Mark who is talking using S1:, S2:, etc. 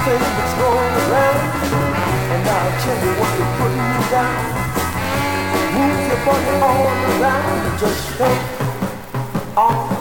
S1: thing that's going around. And I'll tell you what you're putting me down. Move your body all around and just think on